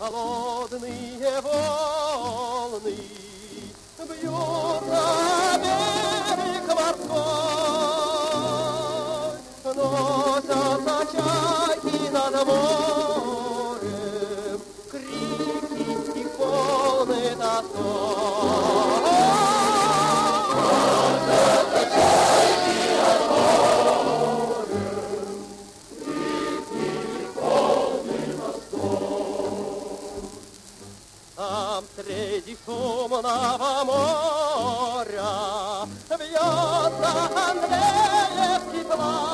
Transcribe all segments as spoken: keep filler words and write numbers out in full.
Холодные волны бьют на берег морской, носятся чайки над морем, крики их полны тоской. Носятся чайки над морем, крики их полны тоской. Там среди шумного моря бьется Андреевский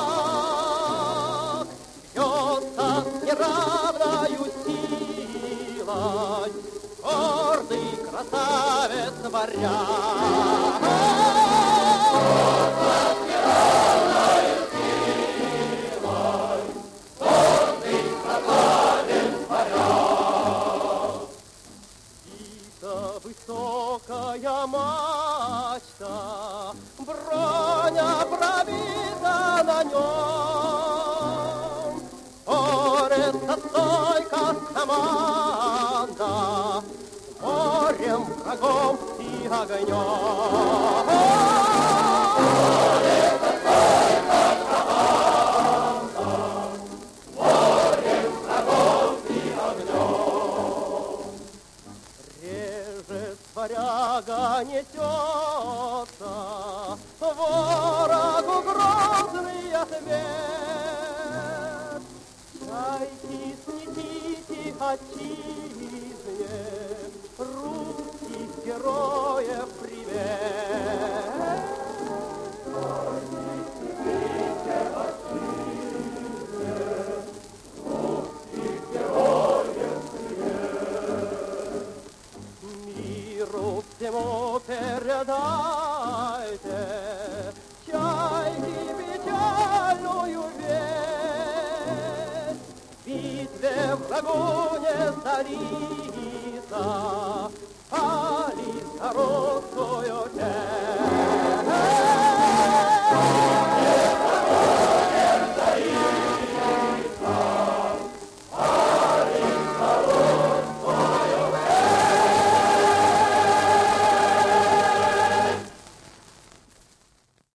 флаг, бьется с неравною силой гордый красавец варяг. Бьется с неравною силой гордый красавец варяг. Высокая мачта, броня пробита на нем, борется стойко команда с морем, врагом и огнем. Борется стойко команда с морем, врагом и огнем. Варяга несется ворогу грозный ответ. Чайки, снесите отчизне русских героев привет. Чайки, снесите отчизне русских героев привет. Миру всему передайте чайки печальную весть. В битве врагу не сдались, али за русскую честь.